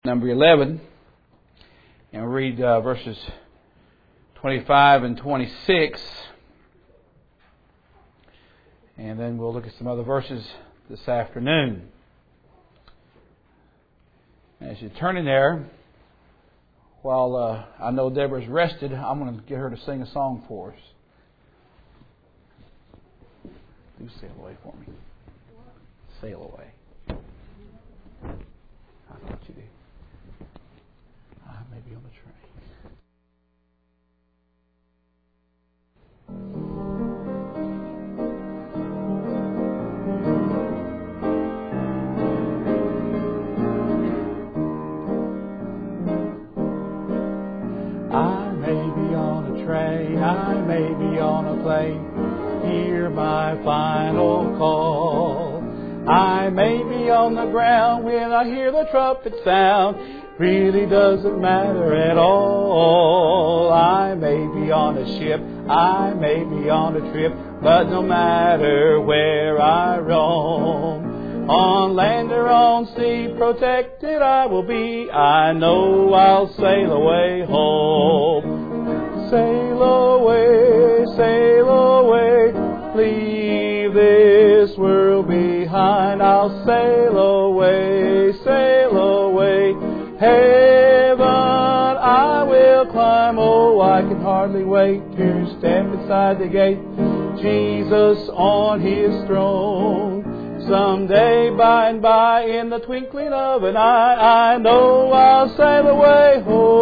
Number 11, and we'll read verses 25 and 26, and then we'll look at some other verses this afternoon. As you turn in there, while I know Deborah's rested, I'm going to get her to sing a song for us. Do sail away for me. Sail away. I thought you did. I may be on the train. I may be on a train, I may be on a plane, hear my final call. I may be on the ground when I hear the trumpet sound. Really doesn't matter at all. I may be on a ship, I may be on a trip, but no matter where I roam, on land or on sea, protected I will be. I know I'll sail away home. Sail away, leave this world behind. I'll sail away, heaven I will climb. Oh, I can hardly wait to step inside the gate. Jesus on His throne. Someday, by and by, in the twinkling of an eye, I know I'll sail away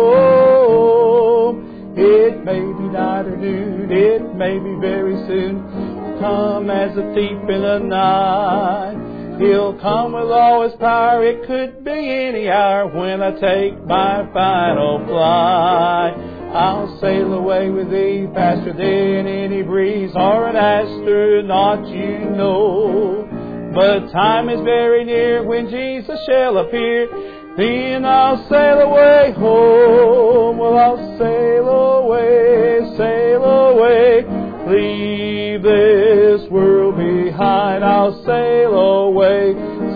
home. It may be night or noon, it may be very soon, come as a thief in the night. He'll come with all His power, it could be any hour when I take my final flight. I'll sail away with Thee faster than any breeze or an astronaut, you know. But time is very near when Jesus shall appear, then I'll sail away home. Well, I'll sail away, leave this world behind. I'll sail away,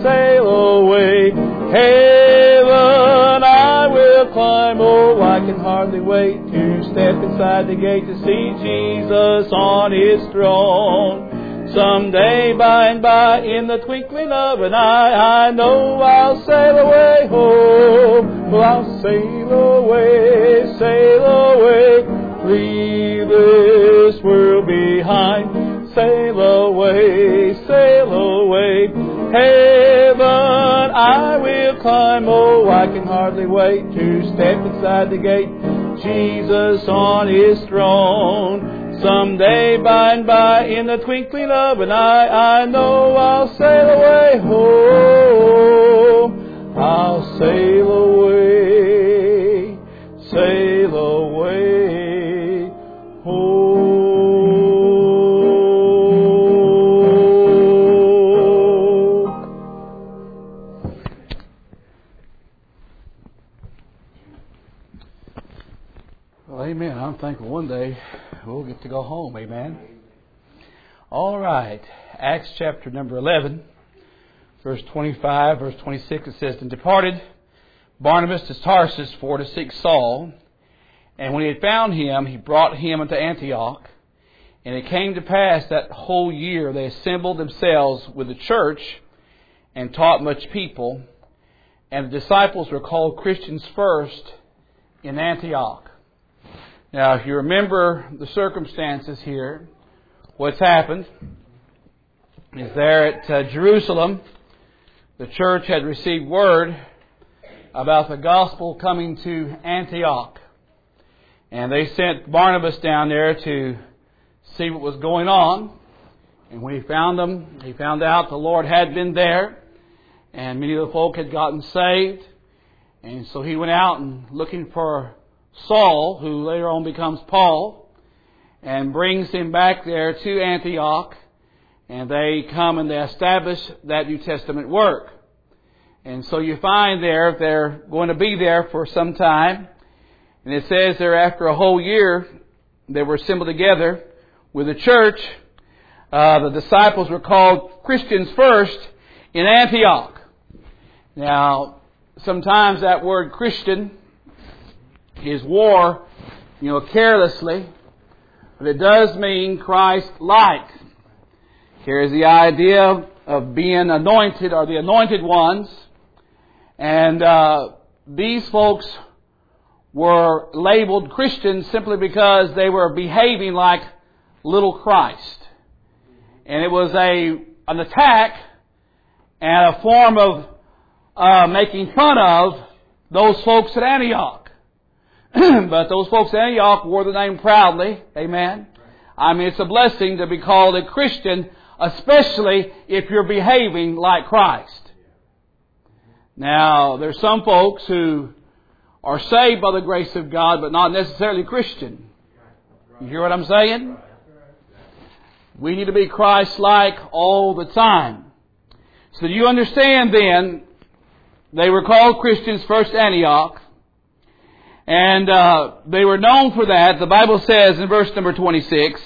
heaven I will climb. Oh, I can hardly wait to step inside the gate to see Jesus on His throne. Someday, by and by, in the twinkling of an eye, I know I'll sail away home. Well, I'll sail away, leave this world behind. Sail away, heaven I will climb. Oh, I can hardly wait to step inside the gate. Jesus on His throne. Someday, by and by, in the twinkling of an eye, I know I'll sail away home. I'll sail away home. Well, amen. I'm thankful one day we'll get to go home. Amen. All right. Acts chapter number 11, verse 25, verse 26, it says, And departed Barnabas to Tarsus for to seek Saul. And when he had found him, he brought him unto Antioch. And it came to pass that whole year they assembled themselves with the church and taught much people. And the disciples were called Christians first in Antioch. Now, if you remember the circumstances here, what's happened is there at Jerusalem, the church had received word about the gospel coming to Antioch. And they sent Barnabas down there to see what was going on. And when he found them, he found out the Lord had been there. And many of the folk had gotten saved. And so he went out and looking for Saul, who later on becomes Paul, and brings him back there to Antioch. And they come and they establish that New Testament work. And so you find there, they're going to be there for some time. And it says there after a whole year, they were assembled together with the church. The disciples were called Christians first in Antioch. Now, sometimes that word Christian is wore, carelessly, but it does mean Christ-like. Here's the idea of being anointed or the anointed ones. And these folks were labeled Christians simply because they were behaving like little Christ. And it was an attack and a form of making fun of those folks at Antioch. But those folks at Antioch wore the name proudly. Amen. I mean, it's a blessing to be called a Christian, especially if you're behaving like Christ. Now, there's some folks who are saved by the grace of God, but not necessarily Christian. You hear what I'm saying? We need to be Christ-like all the time. So do you understand then, they were called Christians first Antioch, and they were known for that. The Bible says in verse number 26,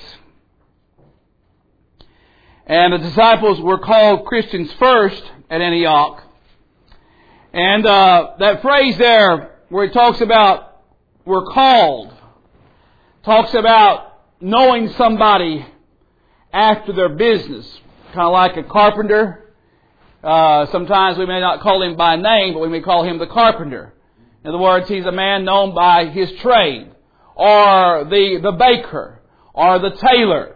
and the disciples were called Christians first at Antioch. And that phrase there, where it talks about we're called, talks about knowing somebody after their business. Kind of like a carpenter. Sometimes we may not call him by name, but we may call him the carpenter. In other words, he's a man known by his trade. Or the baker. Or the tailor.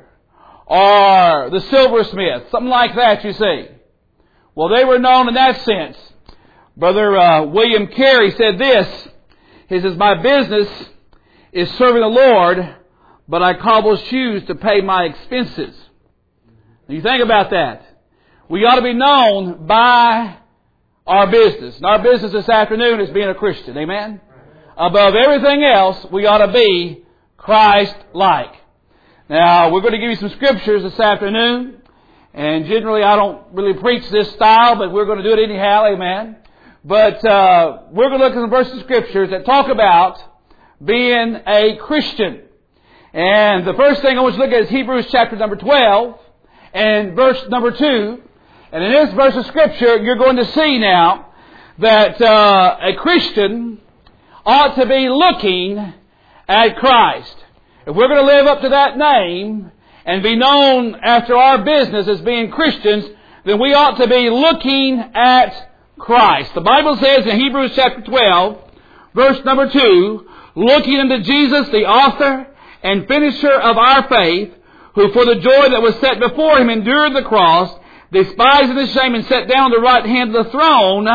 Or the silversmith. Something like that, you see. Well, they were known in that sense. Brother William Carey said this. He says, my business is serving the Lord, but I cobble shoes to pay my expenses. Now you think about that. We ought to be known by our business. And our business this afternoon is being a Christian. Amen? Above everything else, we ought to be Christ-like. Now, we're going to give you some scriptures this afternoon. And generally, I don't really preach this style, but we're going to do it anyhow. Amen? But we're going to look at some verses of scriptures that talk about being a Christian. And the first thing I want you to look at is Hebrews chapter number 12 and verse number 2. And in this verse of scripture, you're going to see now that a Christian ought to be looking at Christ. If we're going to live up to that name and be known after our business as being Christians, then we ought to be looking at Christ. The Bible says in Hebrews chapter 12, verse number 2, looking unto Jesus, the author and finisher of our faith, who for the joy that was set before him endured the cross, despising the shame, and sat down on the right hand of the throne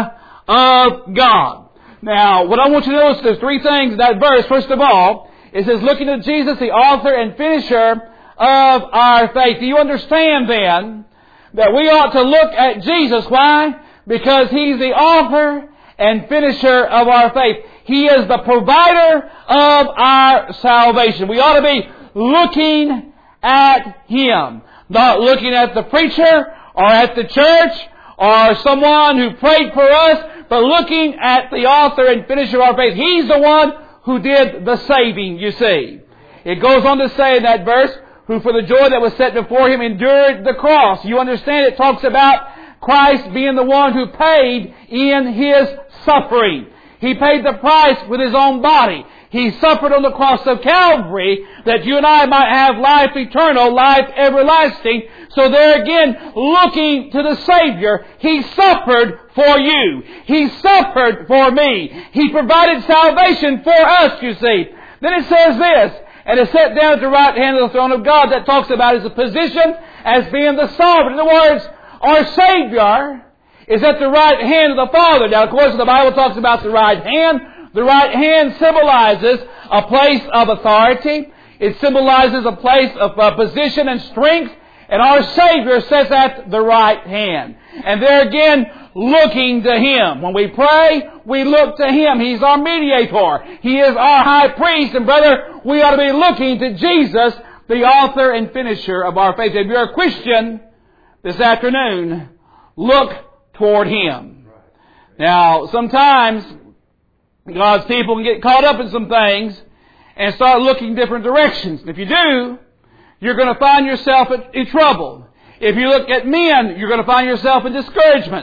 of God. Now, what I want you to notice, there's three things in that verse. First of all, it says, looking to Jesus, the author and finisher of our faith. Do you understand then that we ought to look at Jesus? Why? Because He's the author and finisher of our faith. He is the provider of our salvation. We ought to be looking at Him. Not looking at the preacher or at the church or someone who prayed for us, but looking at the author and finisher of our faith. He's the one who did the saving, you see. It goes on to say in that verse, who for the joy that was set before Him endured the cross. You understand, it talks about Christ being the one who paid in His suffering. He paid the price with His own body. He suffered on the cross of Calvary that you and I might have life eternal, life everlasting. So there again, looking to the Savior, He suffered for you. He suffered for me. He provided salvation for us, you see. Then it says this, and is set down at the right hand of the throne of God. That talks about His position as being the sovereign. In other words, our Savior is at the right hand of the Father. Now, of course, the Bible talks about the right hand. The right hand symbolizes a place of authority. It symbolizes a place of position and strength. And our Savior sits at the right hand. And there again, looking to Him. When we pray, we look to Him. He's our mediator. He is our high priest. And brother, we ought to be looking to Jesus, the author and finisher of our faith. If you're a Christian this afternoon, look toward Him. Now, sometimes God's people can get caught up in some things and start looking different directions. And if you do, you're going to find yourself in trouble. If you look at men, you're going to find yourself in discouragement.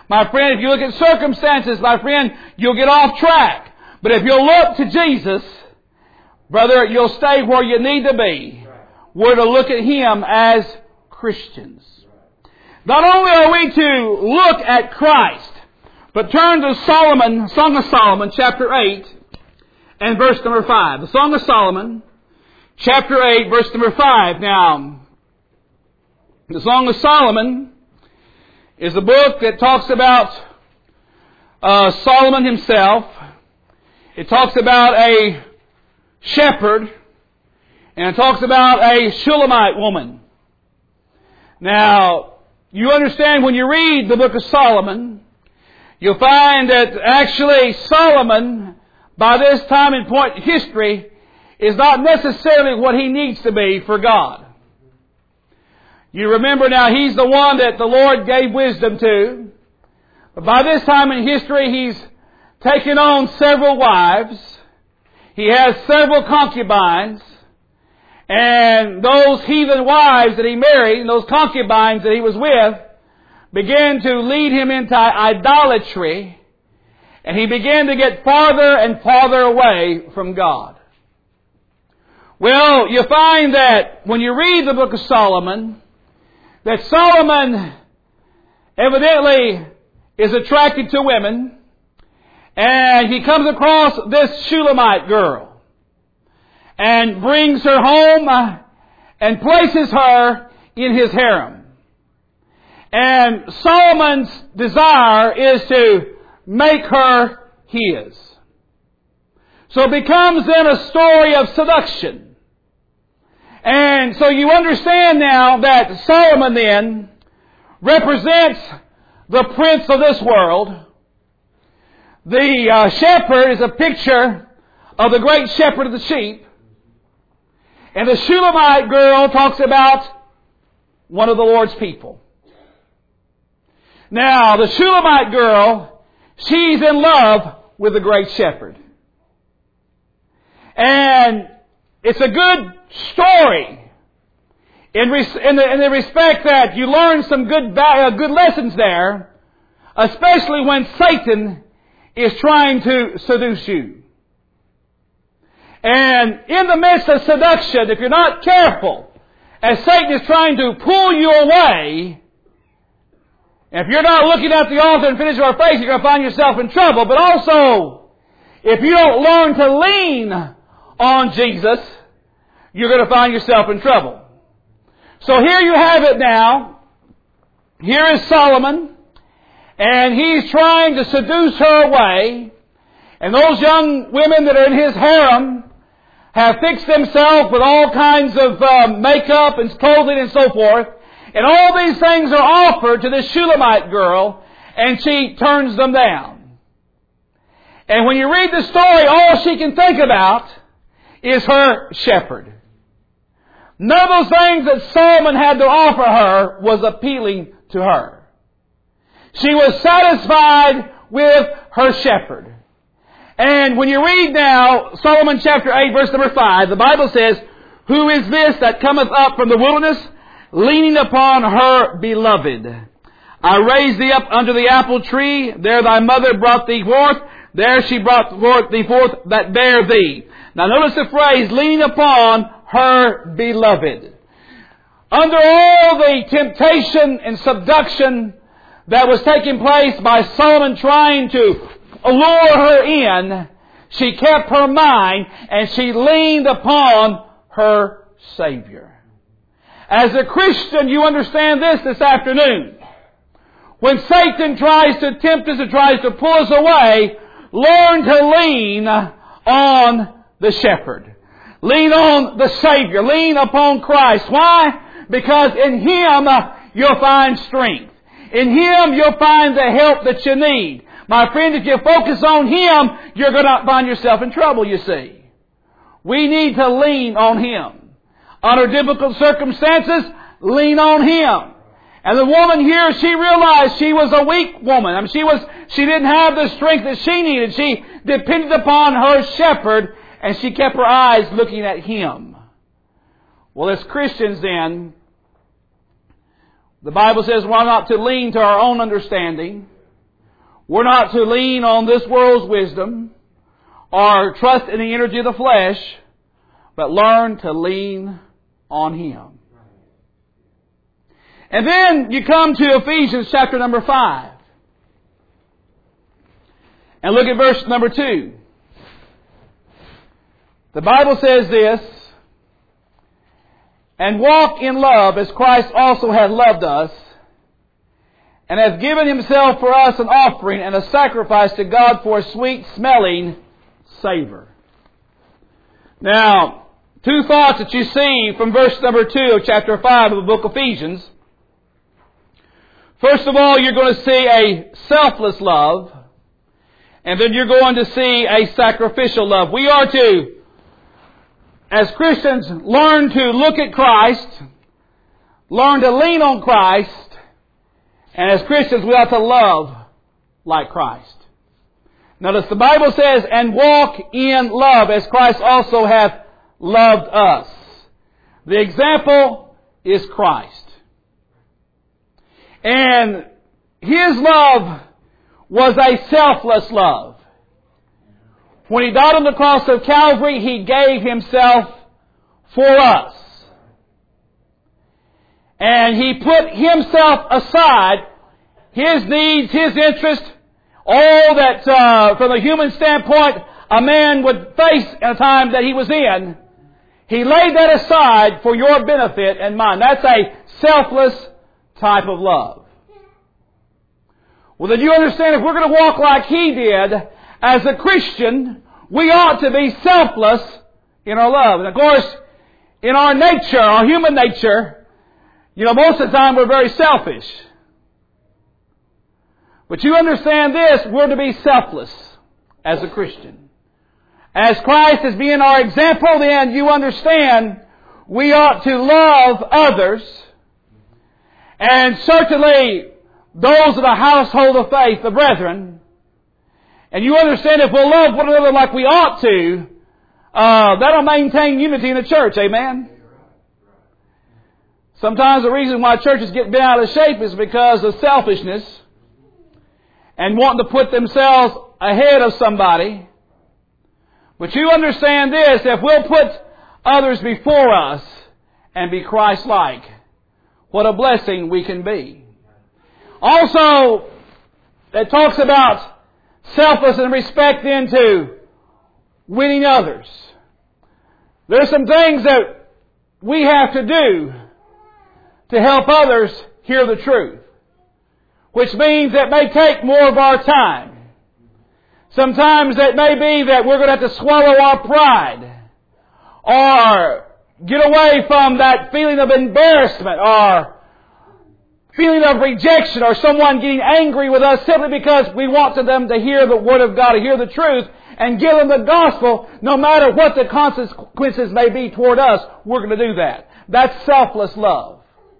My friend, if you look at circumstances, my friend, you'll get off track. But if you'll look to Jesus, brother, you'll stay where you need to be. We're to look at Him as Christians. Not only are we to look at Christ, but turn to Solomon, Song of Solomon, chapter 8, and verse number 5. The Song of Solomon, chapter 8, verse number 5. Now, the Song of Solomon is a book that talks about Solomon himself. It talks about a shepherd, and it talks about a Shulamite woman. Now, you understand when you read the book of Solomon, you'll find that actually Solomon, by this time in point in history, is not necessarily what he needs to be for God. You remember now, he's the one that the Lord gave wisdom to. But by this time in history, he's taken on several wives. He has several concubines. And those heathen wives that he married, and those concubines that he was with, began to lead him into idolatry. And he began to get farther and farther away from God. Well, you find that when you read the book of Solomon, that Solomon evidently is attracted to women, and he comes across this Shulamite girl and brings her home and places her in his harem. And Solomon's desire is to make her his. So it becomes then a story of seduction. And so you understand now that Solomon then represents the prince of this world. The shepherd is a picture of the great shepherd of the sheep. And the Shulamite girl talks about one of the Lord's people. Now, the Shulamite girl, she's in love with the great shepherd. And it's a good story in the respect that you learn some good lessons there, especially when Satan is trying to seduce you. And in the midst of seduction, if you're not careful, as Satan is trying to pull you away, if you're not looking at the author and finisher of our faith, you're going to find yourself in trouble. But also, if you don't learn to lean on Jesus, you're going to find yourself in trouble. So here you have it now. Here is Solomon, and he's trying to seduce her away. And those young women that are in his harem have fixed themselves with all kinds of makeup and clothing and so forth. And all these things are offered to this Shulamite girl, and she turns them down. And when you read the story, all she can think about is her shepherd. None of those things that Solomon had to offer her was appealing to her. She was satisfied with her shepherd. And when you read now Solomon chapter 8 verse number 5, the Bible says, "Who is this that cometh up from the wilderness, leaning upon her beloved? I raised thee up under the apple tree, there thy mother brought thee forth, there she brought thee forth that bare thee." Now notice the phrase, leaning upon her beloved. Under all the temptation and seduction that was taking place by Solomon trying to allure her in, she kept her mind and she leaned upon her Savior. As a Christian, you understand this afternoon. When Satan tries to tempt us and tries to pull us away, learn to lean on the shepherd. Lean on the Savior. Lean upon Christ. Why? Because in Him you'll find strength. In Him you'll find the help that you need. My friend, if you focus on Him, you're going to find yourself in trouble, you see. We need to lean on Him. Under difficult circumstances, lean on Him. And the woman here, she realized she was a weak woman. I mean, she didn't have the strength that she needed. She depended upon her shepherd, and she kept her eyes looking at Him. Well, as Christians then, the Bible says we're not to lean to our own understanding, We're not to lean on this world's wisdom or trust in the energy of the flesh, but learn to lean on Him. And then you come to Ephesians chapter number 5. And look at verse number 2. The Bible says this, and walk in love as Christ also hath loved us, and hath given Himself for us an offering and a sacrifice to God for a sweet-smelling savor. Now, two thoughts that you see from verse number 2 of chapter 5 of the book of Ephesians. First of all, you're going to see a selfless love, and then you're going to see a sacrificial love. We are to, as Christians, learn to look at Christ, learn to lean on Christ, and as Christians, we ought to love like Christ. Notice the Bible says, and walk in love as Christ also hath loved us. The example is Christ. And His love was a selfless love. When He died on the cross of Calvary, He gave Himself for us. And He put Himself aside, His needs, His interest, all that from a human standpoint a man would face in a time that he was in. He laid that aside for your benefit and mine. That's a selfless type of love. Well, then you understand if we're going to walk like He did, as a Christian, we ought to be selfless in our love. And of course, in our nature, our human nature, most of the time we're very selfish. But you understand this, we're to be selfless as a Christian. As Christ is being our example, then you understand we ought to love others, and certainly those of the household of faith, the brethren. And you understand if we'll love one another like we ought to, that'll maintain unity in the church. Amen? Sometimes the reason why churches get bent out of shape is because of selfishness and wanting to put themselves ahead of somebody. But you understand this, if we'll put others before us and be Christ-like, what a blessing we can be. Also, it talks about selfless in respect into winning others. There's some things that we have to do to help others hear the truth, which means it may take more of our time. Sometimes it may be that we're going to have to swallow our pride or get away from that feeling of embarrassment or feeling of rejection or someone getting angry with us simply because we want them to hear the Word of God, to hear the truth, and give them the gospel. No matter what the consequences may be toward us, we're going to do that. That's selfless love.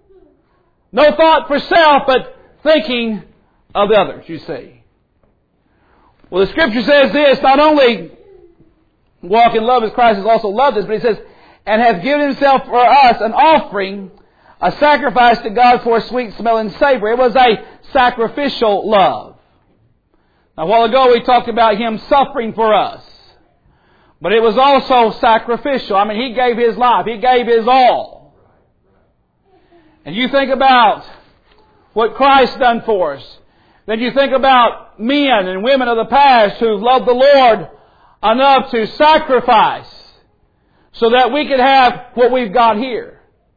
No thought for self, but thinking of others, you see. Well, the Scripture says this, not only walk in love as Christ has also loved us, but He says, and hath given Himself for us an offering, a sacrifice to God for a sweet-smelling savor. It was a sacrificial love. Now, a while ago we talked about Him suffering for us. But it was also sacrificial. I mean, He gave His life. He gave His all. And you think about what Christ done for us. Then you think about men and women of the past who loved the Lord enough to sacrifice so that we could have what we've got here.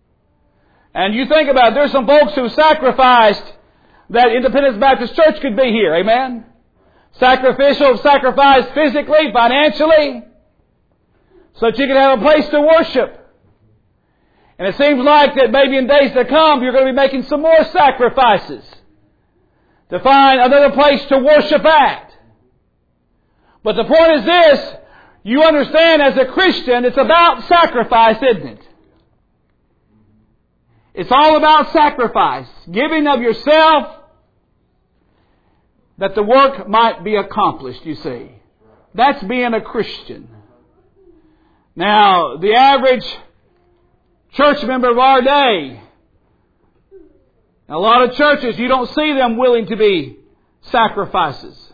And you think about it, there's some folks who sacrificed that Independence Baptist Church could be here. Amen? Sacrificial, sacrificed physically, financially, so that you could have a place to worship. And it seems like that maybe in days to come you're going to be making some more sacrifices to find another place to worship at. But the point is this, you understand as a Christian it's about sacrifice, isn't it? It's all about sacrifice, giving of yourself that the work might be accomplished, you see. That's being a Christian. Now, the average church member of our day, a lot of churches, you don't see them willing to be sacrifices.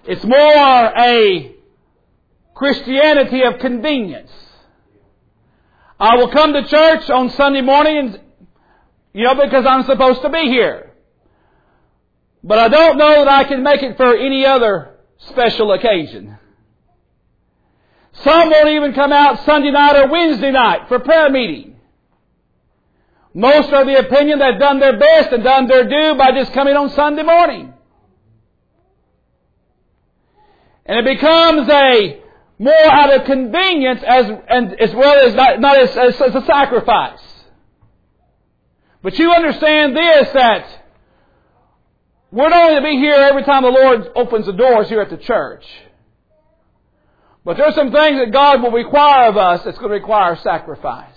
It's more a Christianity of convenience. I will come to church on Sunday morning, because I'm supposed to be here. But I don't know that I can make it for any other special occasion. Some won't even come out Sunday night or Wednesday night for prayer meeting. Most are the opinion they've done their best and done their due by just coming on Sunday morning. And it becomes a more out of convenience as well as not as a sacrifice. But you understand this, that we're not only to be here every time the Lord opens the doors here at the church. But there's some things that God will require of us that's going to require sacrifice.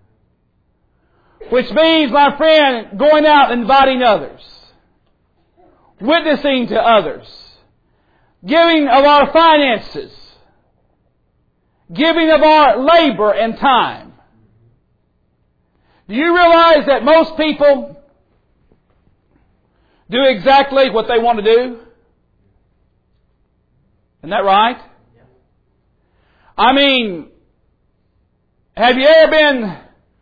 Which means, my friend, going out and inviting others. Witnessing to others. Giving of our finances. Giving of our labor and time. Do you realize that most people do exactly what they want to do? Isn't that right? I mean, have you ever been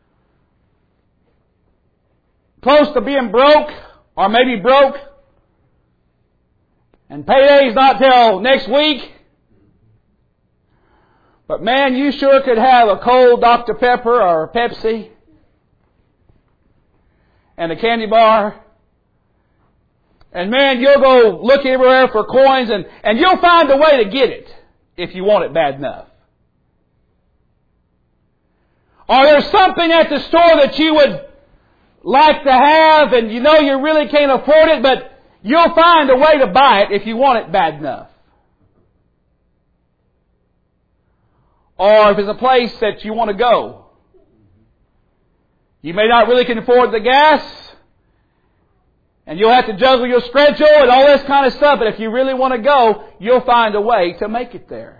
close to being broke, or maybe broke, and payday's not till next week? But man, you sure could have a cold Dr. Pepper or a Pepsi and a candy bar. And man, you'll go look everywhere for coins, and you'll find a way to get it if you want it bad enough. Or there's something at the store that you would like to have, and you really can't afford it, but you'll find a way to buy it if you want it bad enough. Or if it's a place that you want to go. You may not really can afford the gas, and you'll have to juggle your schedule and all this kind of stuff, but if you really want to go, you'll find a way to make it there.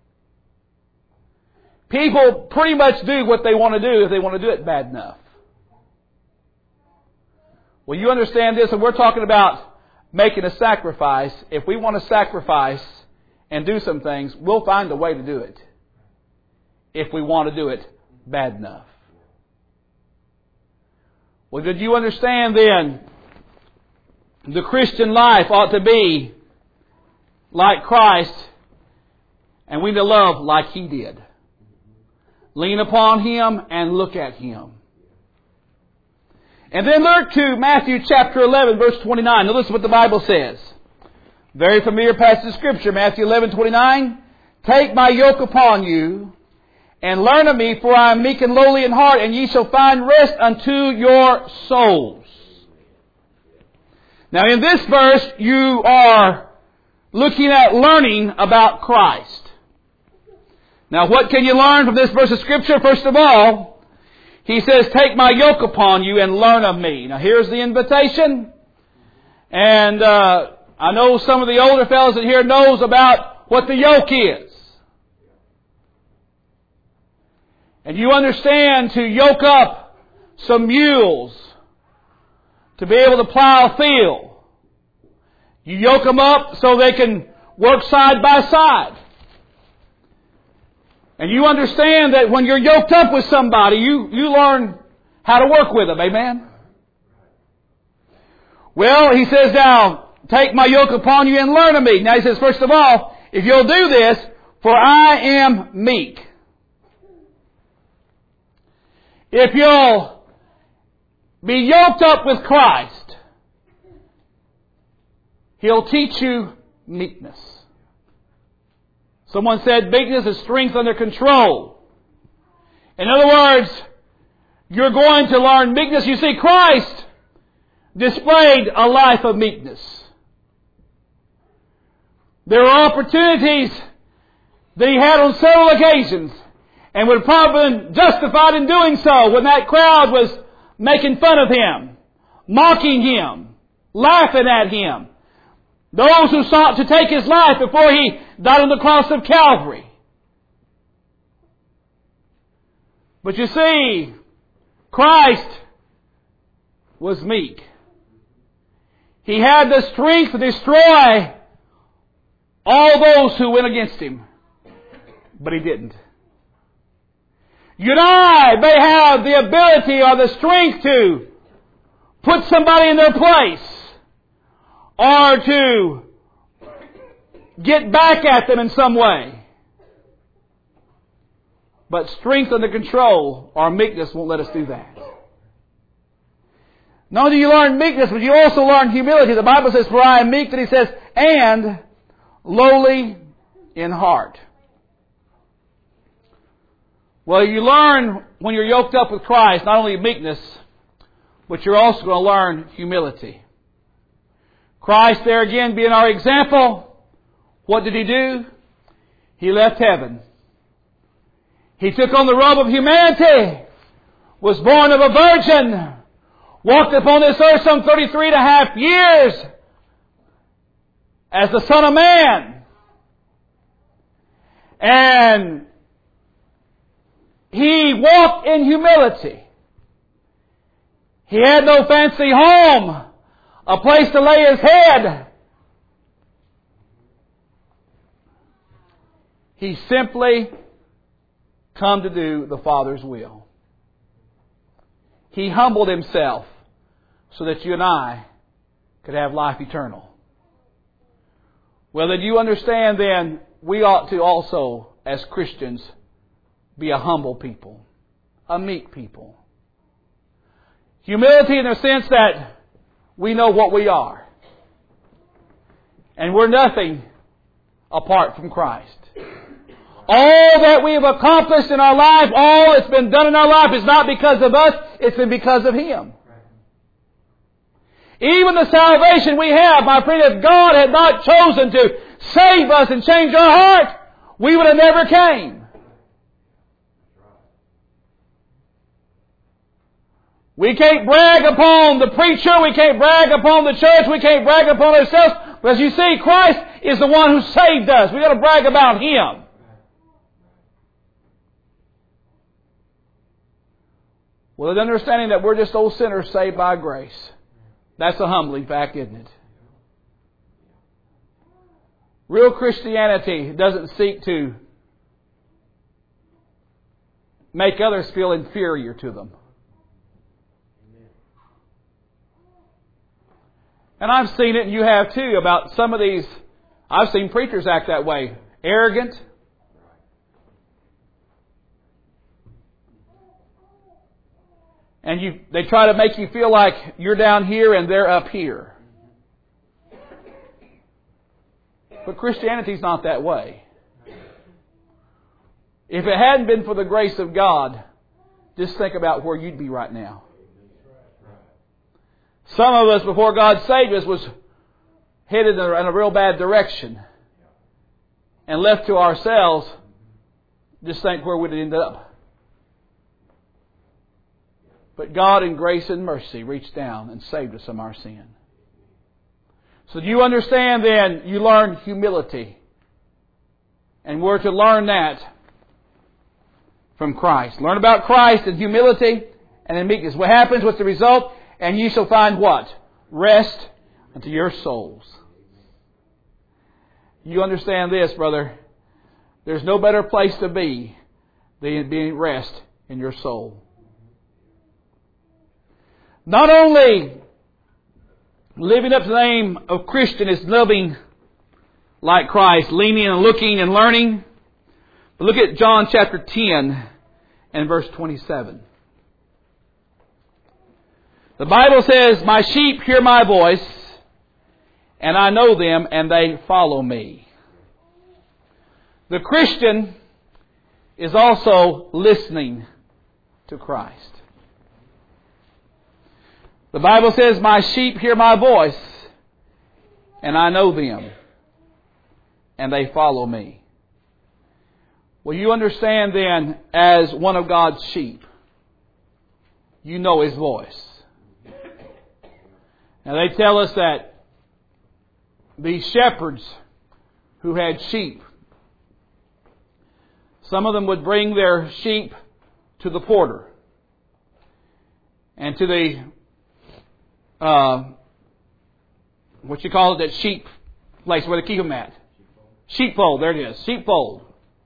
People pretty much do what they want to do if they want to do it bad enough. Well, you understand this, and we're talking about making a sacrifice. If we want to sacrifice and do some things, we'll find a way to do it. If we want to do it bad enough. Well, did you understand then? The Christian life ought to be like Christ, and we need to love like He did. Lean upon Him and look at Him. And then look to Matthew chapter 11, verse 29. Now listen what the Bible says. Very familiar passage of Scripture, Matthew 11:29. Take my yoke upon you, and learn of me, for I am meek and lowly in heart, and ye shall find rest unto your souls. Now in this verse, you are looking at learning about Christ. Now what can you learn from this verse of Scripture? First of all, He says, take my yoke upon you and learn of me. Now here's the invitation. And I know some of the older fellows in here knows about what the yoke is. And you understand to yoke up some mules to be able to plow a field. You yoke them up so they can work side by side. And you understand that when you're yoked up with somebody, you learn how to work with them. Amen? Well, He says now, take my yoke upon you and learn of me. Now He says, first of all, if you'll do this, for I am meek. If you'll be yoked up with Christ, He'll teach you meekness. Someone said meekness is strength under control. In other words, you're going to learn meekness. You see, Christ displayed a life of meekness. There were opportunities that He had on several occasions, and would probably have been justified in doing so when that crowd was making fun of Him, mocking Him, laughing at Him. Those who sought to take His life before He died on the cross of Calvary. But you see, Christ was meek. He had the strength to destroy all those who went against Him. But He didn't. You and I may have the ability or the strength to put somebody in their place or to get back at them in some way. But strength under control or meekness won't let us do that. Not only do you learn meekness, but you also learn humility. The Bible says, for I am meek, and He says, and lowly in heart. Well, you learn when you're yoked up with Christ, not only meekness, but you're also going to learn humility. Christ, there again, being our example, what did He do? He left heaven. He took on the robe of humanity, was born of a virgin, walked upon this earth some 33 and a half years as the Son of Man. And He walked in humility. He had no fancy home, a place to lay His head. He simply come to do the Father's will. He humbled Himself so that you and I could have life eternal. Well, then you understand then we ought to also, as Christians, be a humble people, a meek people. Humility in the sense that we know what we are. And we're nothing apart from Christ. All that we have accomplished in our life, all that's been done in our life is not because of us, it's been because of Him. Even the salvation we have, my friend, if God had not chosen to save us and change our heart, we would have never came. We can't brag upon the preacher, we can't brag upon the church, we can't brag upon ourselves, but as you see, Christ is the one who saved us. We've got to brag about Him. Well, the understanding that we're just old sinners saved by grace. That's a humbling fact, isn't it? Real Christianity doesn't seek to make others feel inferior to them. And I've seen it, and you have too, about some of these. I've seen preachers act that way. Arrogant. And they try to make you feel like you're down here and they're up here. But Christianity's not that way. If it hadn't been for the grace of God, just think about where you'd be right now. Some of us, before God saved us, was headed in a real bad direction. And left to ourselves, just think where we'd end up. But God in grace and mercy reached down and saved us from our sin. So do you understand then, you learn humility. And we're to learn that from Christ. Learn about Christ and humility and in meekness. What happens? What's the result? And ye shall find what? Rest unto your souls. You understand this, brother. There's no better place to be than being rest in your soul. Not only living up to the name of Christian is living like Christ, leaning and looking and learning. But look at John chapter 10 and verse 27. The Bible says, my sheep hear my voice, and I know them, and they follow me. The Christian is also listening to Christ. The Bible says, my sheep hear my voice, and I know them, and they follow me. Well, you understand then, as one of God's sheep, you know His voice. Now they tell us that these shepherds who had sheep, some of them would bring their sheep to the porter and to the what you call it, that sheep place where they keep them at. Sheepfold, there it is, sheepfold.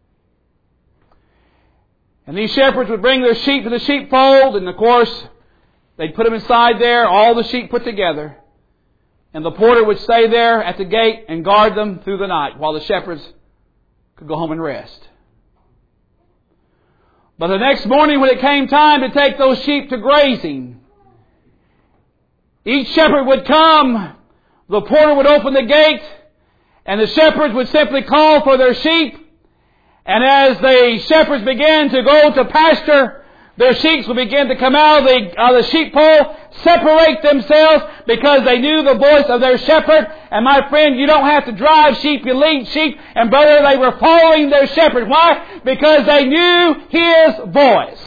And these shepherds would bring their sheep to the sheepfold, and of course, they'd put them inside there, all the sheep put together. And the porter would stay there at the gate and guard them through the night while the shepherds could go home and rest. But the next morning when it came time to take those sheep to grazing, each shepherd would come, the porter would open the gate, and the shepherds would simply call for their sheep. And as the shepherds began to go to pasture, their sheep would begin to come out of the sheepfold, separate themselves because they knew the voice of their shepherd. And my friend, you don't have to drive sheep, you lead sheep. And brother, they were following their shepherd. Why? Because they knew His voice.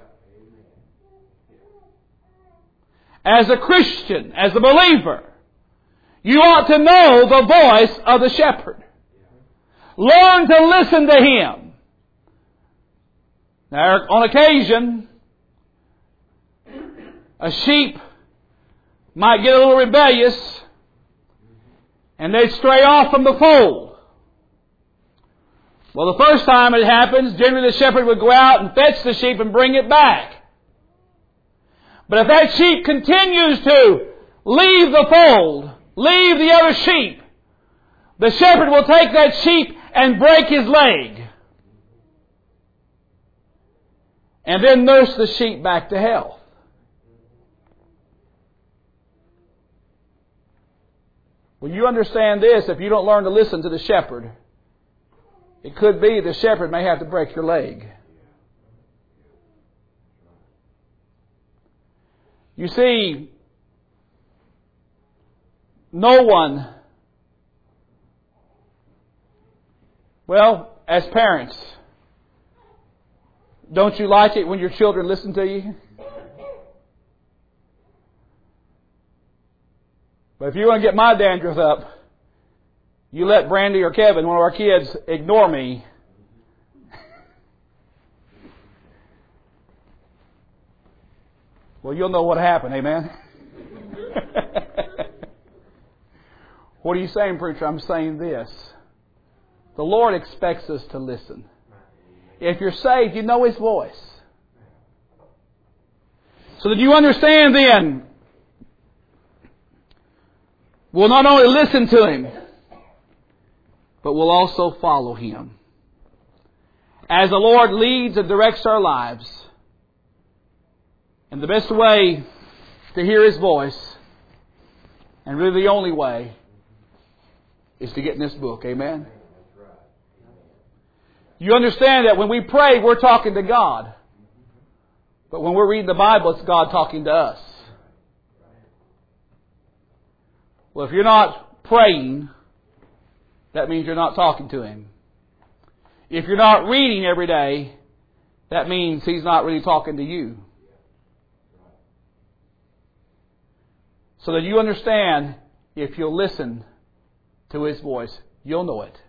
As a Christian, as a believer, you ought to know the voice of the shepherd. Learn to listen to Him. Now, on occasion, a sheep might get a little rebellious and they'd stray off from the fold. Well, the first time it happens, generally the shepherd would go out and fetch the sheep and bring it back. But if that sheep continues to leave the fold, leave the other sheep, the shepherd will take that sheep and break his leg. And then nurse the sheep back to health. Well, you understand this, if you don't learn to listen to the shepherd, it could be the shepherd may have to break your leg. You see, no one, well, as parents, don't you like it when your children listen to you? But if you want to get my dandruff up, you let Brandy or Kevin, one of our kids, ignore me. Well, you'll know what happened, amen? What are you saying, preacher? I'm saying this. The Lord expects us to listen. If you're saved, you know His voice. So that you understand then, we'll not only listen to Him, but we'll also follow Him. As the Lord leads and directs our lives. And the best way to hear His voice, and really the only way, is to get in this book. Amen? You understand that when we pray, we're talking to God. But when we're reading the Bible, it's God talking to us. Well, if you're not praying, that means you're not talking to Him. If you're not reading every day, that means He's not really talking to you. So that you understand, if you'll listen to His voice, you'll know it.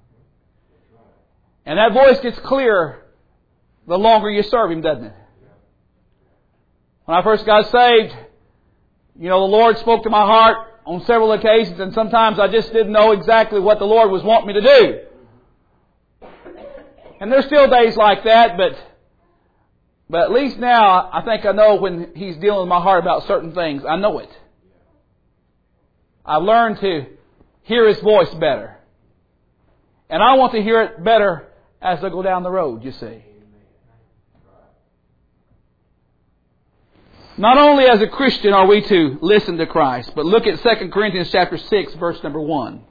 And that voice gets clearer the longer you serve Him, doesn't it? When I first got saved, the Lord spoke to my heart on several occasions, and sometimes I just didn't know exactly what the Lord was wanting me to do. And there's still days like that, but at least now I think I know when He's dealing with my heart about certain things. I know it. I've learned to hear His voice better. And I want to hear it better as I go down the road, you see. Not only as a Christian are we to listen to Christ, but look at 2 Corinthians chapter 6, verse number 1.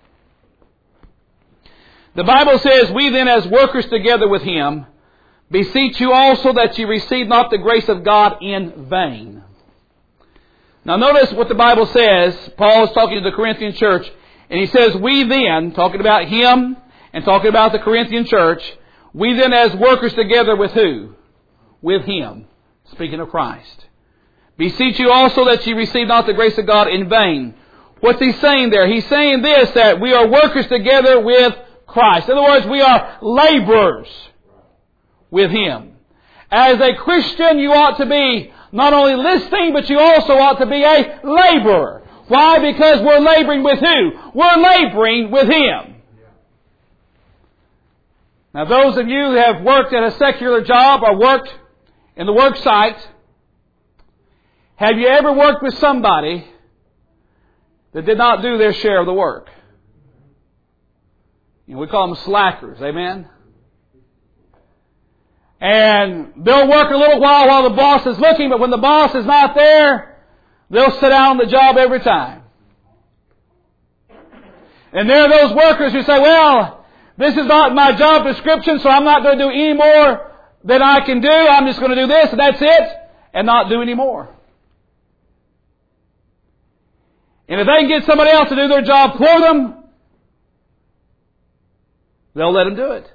The Bible says, "We then as workers together with Him, beseech you also that ye receive not the grace of God in vain." Now notice what the Bible says. Paul is talking to the Corinthian church, and he says, "We then," talking about him and talking about the Corinthian church, "we then as workers together with who? With Him." Speaking of Christ. "Beseech you also that ye receive not the grace of God in vain." What's he saying there? He's saying this, that we are workers together with Christ. In other words, we are laborers with Him. As a Christian, you ought to be not only listening, but you also ought to be a laborer. Why? Because we're laboring with who? We're laboring with Him. Now those of you who have worked at a secular job or worked in the work site, have you ever worked with somebody that did not do their share of the work? We call them slackers, amen? And they'll work a little while the boss is looking, but when the boss is not there, they'll sit down on the job every time. And there are those workers who say, well, this is not my job description, so I'm not going to do any more than I can do. I'm just going to do this, and that's it, and not do any more. And if they can get somebody else to do their job for them, they'll let them do it.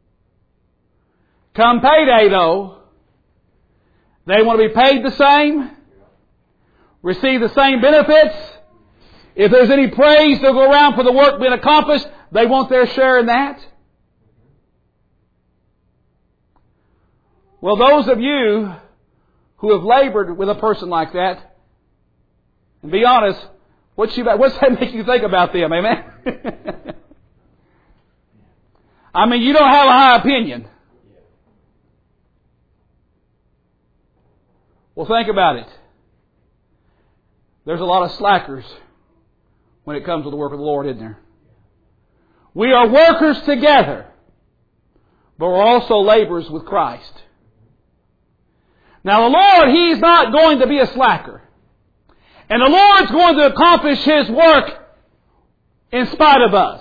Come payday, though, they want to be paid the same, receive the same benefits. If there's any praise to go around for the work being accomplished, they want their share in that. Well, those of you who have labored with a person like that, and be honest, what's that make you think about them, amen? I mean, you don't have a high opinion. Well, think about it. There's a lot of slackers when it comes to the work of the Lord, isn't there? We are workers together, but we're also laborers with Christ. Now the Lord, He's not going to be a slacker. And the Lord's going to accomplish His work in spite of us.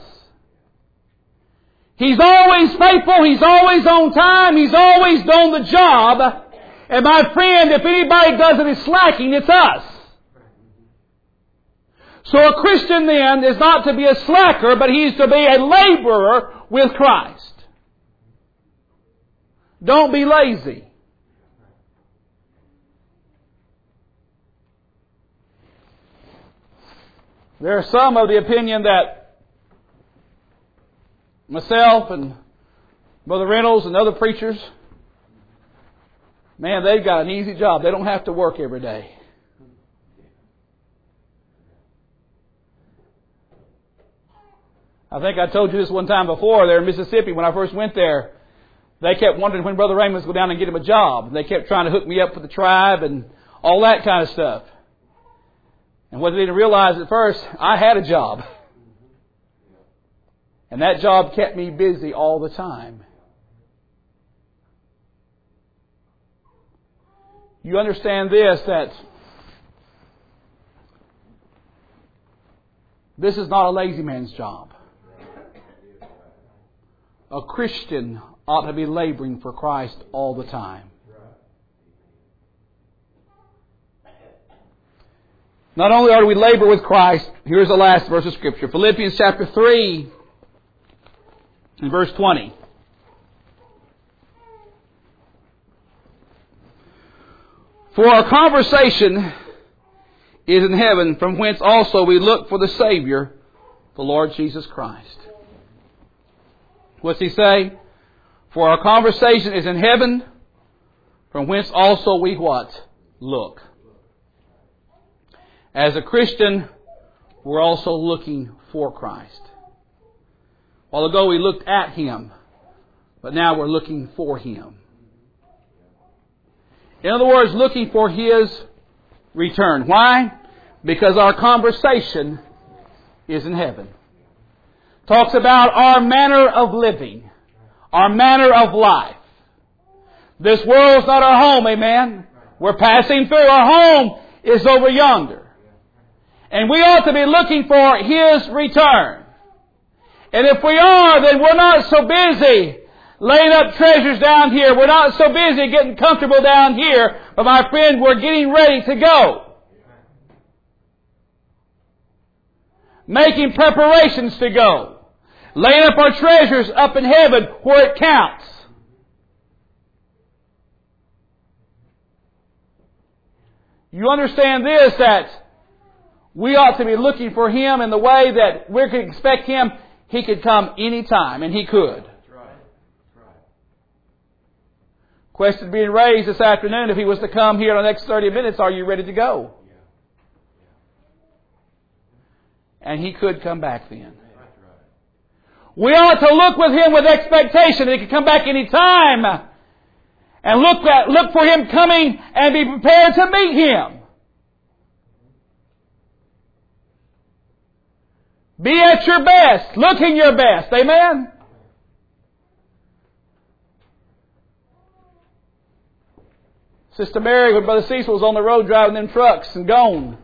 He's always faithful. He's always on time. He's always done the job. And my friend, if anybody does any slacking, it's us. So a Christian then is not to be a slacker, but he's to be a laborer with Christ. Don't be lazy. There are some of the opinion that myself and Brother Reynolds and other preachers, man, they've got an easy job. They don't have to work every day. I think I told you this one time before there in Mississippi when I first went there. They kept wondering when Brother Raymond would go down and get him a job. They kept trying to hook me up with the tribe and all that kind of stuff. And what they didn't realize at first, I had a job. And that job kept me busy all the time. You understand this, that this is not a lazy man's job. A Christian ought to be laboring for Christ all the time. Not only are we labor with Christ, here's the last verse of Scripture. Philippians chapter 3 and verse 20. For our conversation is in heaven, from whence also we look for the Savior, the Lord Jesus Christ. What's he say? For our conversation is in heaven, from whence also we what? Look. As a Christian, we're also looking for Christ. A while ago we looked at Him, but now we're looking for Him. In other words, looking for His return. Why? Because our conversation is in heaven. Talks about our manner of living, our manner of life. This world's not our home, amen? We're passing through. Our home is over yonder. And we ought to be looking for His return. And if we are, then we're not so busy laying up treasures down here. We're not so busy getting comfortable down here. But my friend, we're getting ready to go. Making preparations to go. Laying up our treasures up in heaven where it counts. You understand this, that we ought to be looking for Him in the way that we could expect Him. He could come any time, and He could. That's right. That's right. Question being raised this afternoon, if He was to come here in the next 30 minutes, are you ready to go? And He could come back then. We ought to look with Him with expectation that He can come back any time. And look for Him coming and be prepared to meet Him. Be at your best, looking your best. Amen? Sister Mary, when Brother Cecil was on the road driving them trucks and gone.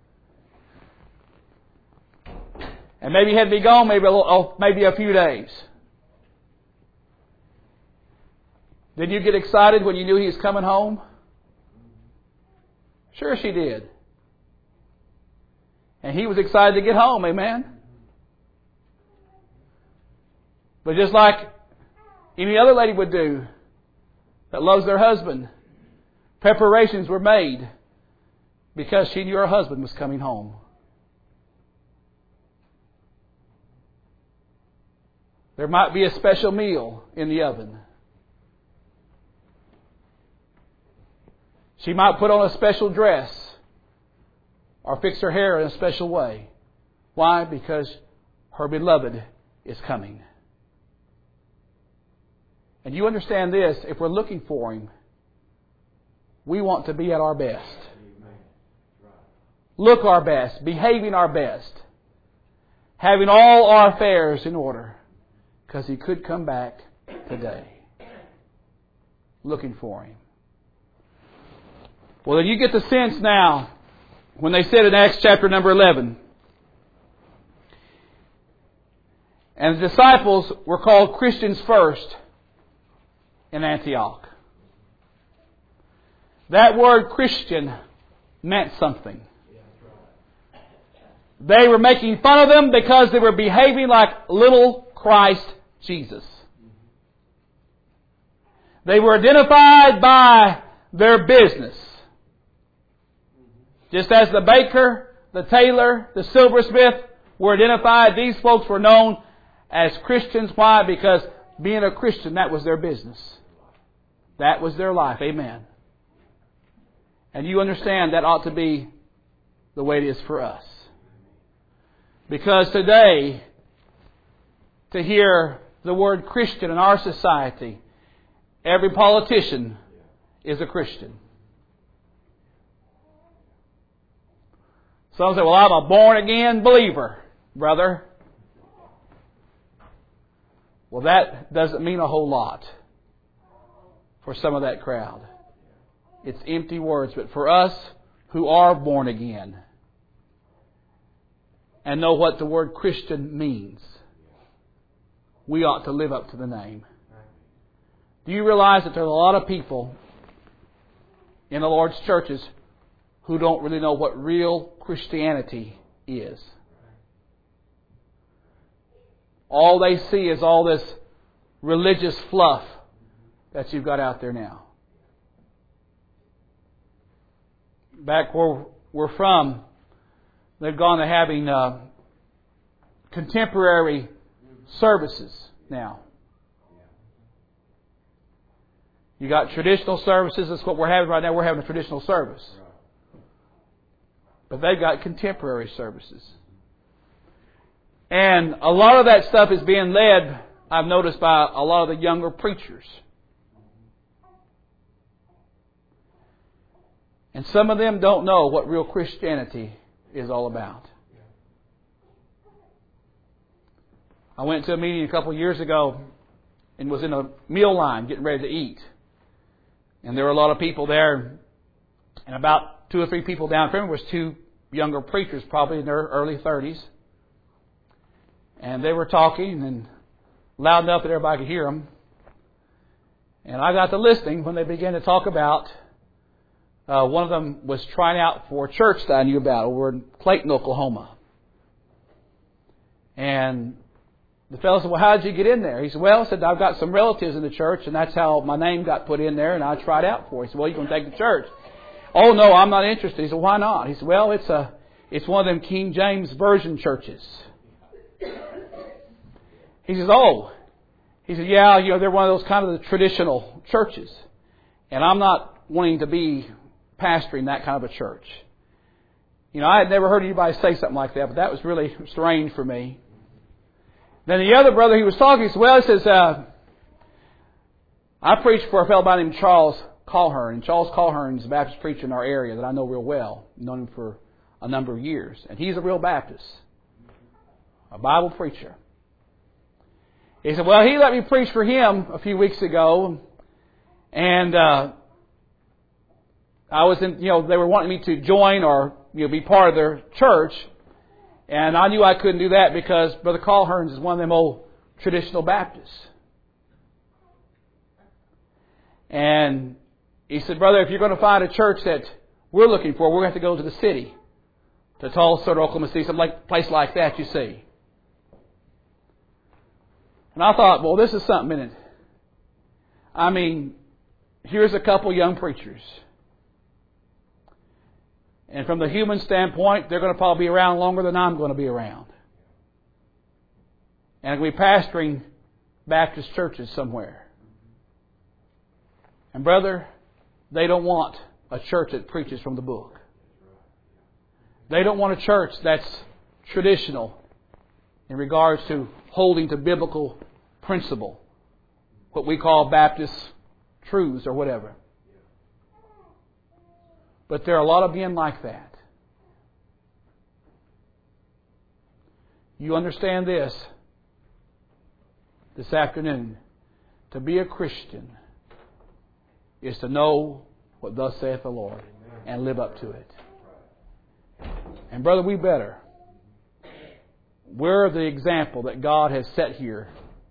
And maybe he had to be gone maybe a few days. Did you get excited when you knew He was coming home? Sure she did. And he was excited to get home, amen? But just like any other lady would do that loves their husband, preparations were made because she knew her husband was coming home. There might be a special meal in the oven. She might put on a special dress or fix her hair in a special way. Why? Because her beloved is coming. And you understand this, if we're looking for Him, we want to be at our best. Look our best, behaving our best, having all our affairs in order, because He could come back today. Looking for Him. Well, then you get the sense now, when they said in Acts chapter number 11, and the disciples were called Christians first in Antioch. That word Christian meant something. They were making fun of them because they were behaving like little Christ Jesus. They were identified by their business. Just as the baker, the tailor, the silversmith were identified, these folks were known as Christians. Why? Because being a Christian, that was their business. That was their life. Amen. And you understand that ought to be the way it is for us. Because today, to hear the word Christian in our society, every politician is a Christian. Some say, well, I'm a born-again believer, brother. Well, that doesn't mean a whole lot for some of that crowd. It's empty words. But for us who are born again and know what the word Christian means, we ought to live up to the name. Do you realize that there's a lot of people in the Lord's churches who don't really know what real Christianity is? All they see is all this religious fluff that you've got out there now. Back where we're from, they've gone to having contemporary services now. You got traditional services. That's what we're having right now. We're having a traditional service. But they've got contemporary services. And a lot of that stuff is being led, I've noticed, by a lot of the younger preachers. And some of them don't know what real Christianity is all about. I went to a meeting a couple of years ago and was in a meal line getting ready to eat. And there were a lot of people there. And about 2 or 3 people down from me was 2 younger preachers, probably in their early 30s. And they were talking and loud enough that everybody could hear them. And I got to listening when they began to talk about, one of them was trying out for a church that I knew about over in Clayton, Oklahoma. And the fellow said, well, how did you get in there? He said, well, I've got some relatives in the church, and that's how my name got put in there, and I tried out for it. He said, well, you're going to take the church. Oh, no, I'm not interested. He said, why not? He said, well, it's one of them King James Version churches. He says, oh. He said, yeah, they're one of those kind of the traditional churches. And I'm not wanting to be pastoring that kind of a church. I had never heard anybody say something like that, but that was really strange for me. Then the other brother he was talking, he said, well, he says, I preached for a fellow by the name of Charles Colhern. And Charles Colhern is a Baptist preacher in our area that I know real well. I've known him for a number of years. And he's a real Baptist. A Bible preacher. He said, well, he let me preach for him a few weeks ago. And I was in, they were wanting me to join or be part of their church. And I knew I couldn't do that because Brother Colhern is one of them old traditional Baptists. And he said, brother, if you're going to find a church that we're looking for, we're going to have to go to the city, to Tulsa or Oklahoma City, some place like that, you see. And I thought, well, this is something, isn't it? I mean, here's a couple young preachers. And from the human standpoint, they're going to probably be around longer than I'm going to be around. And I'm going to be pastoring Baptist churches somewhere. And brother, they don't want a church that preaches from the book. They don't want a church that's traditional in regards to holding to biblical principle, what we call Baptist truths or whatever. But there are a lot of men like that. You understand this afternoon. To be a Christian is to know what thus saith the Lord and live up to it. And brother, we better. We're the example that God has set here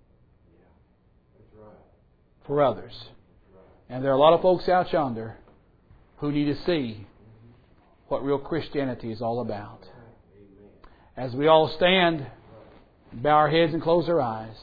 for others. And there are a lot of folks out yonder who need to see what real Christianity is all about. As we all stand, bow our heads and close our eyes.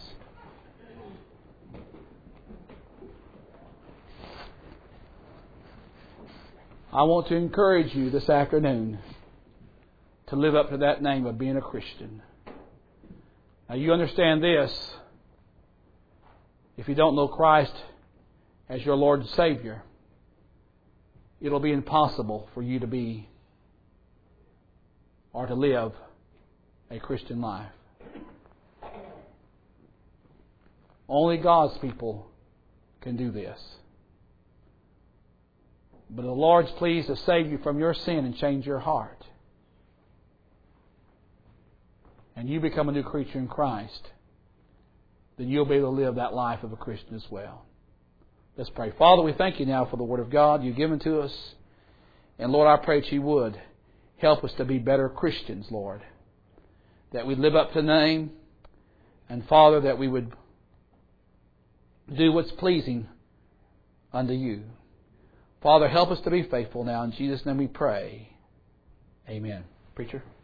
I want to encourage you this afternoon to live up to that name of being a Christian. Now you understand this. If you don't know Christ as your Lord and Savior, it'll be impossible for you to be or to live a Christian life. Only God's people can do this. But the Lord's pleased to save you from your sin and change your heart. And you become a new creature in Christ. Then you'll be able to live that life of a Christian as well. Let's pray. Father, we thank you now for the Word of God you've given to us. And Lord, I pray that you would help us to be better Christians, Lord. That we'd live up to the name. And Father, that we would do what's pleasing unto you. Father, help us to be faithful now. In Jesus' name we pray. Amen. Preacher.